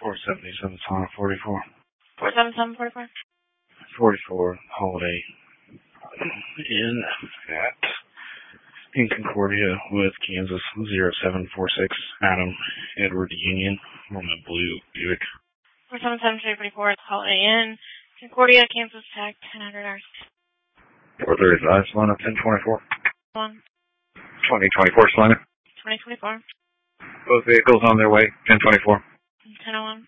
477 Sonic 44. 477 44. 44 Holiday Inn in Concordia with Kansas 0746 Adam Edward Union on a blue Buick. 477 44 Holiday Inn, Concordia, Kansas Tech, 1000 hours. 435 Solana 1024. 1. 2024 Solana. 2024. Both vehicles on their way 1024. 1001.